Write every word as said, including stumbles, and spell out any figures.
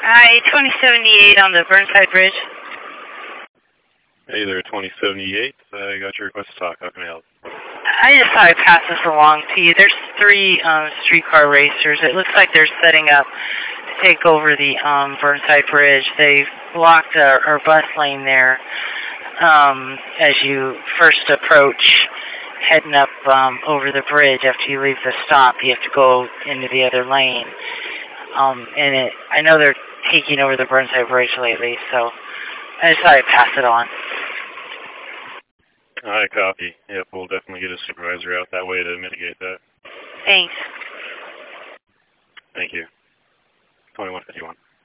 I twenty seventy-eight on the Burnside Bridge. Hey there, twenty seventy-eight. I got your request to talk. How can I help? I just thought I'd pass this along to you. There's three um, streetcar racers. It looks like they're setting up to take over the um, Burnside Bridge. They've blocked our, our bus lane there um, as you first approach, heading up um, over the bridge. After you leave the stop, you have to go into the other lane. Um, and it, I know they're taking over the Burnside Bridge lately, so I just thought I'd pass it on. I copy. Yep, we'll definitely get a supervisor out that way to mitigate that. Thanks. Thank you. twenty-one fifty-one.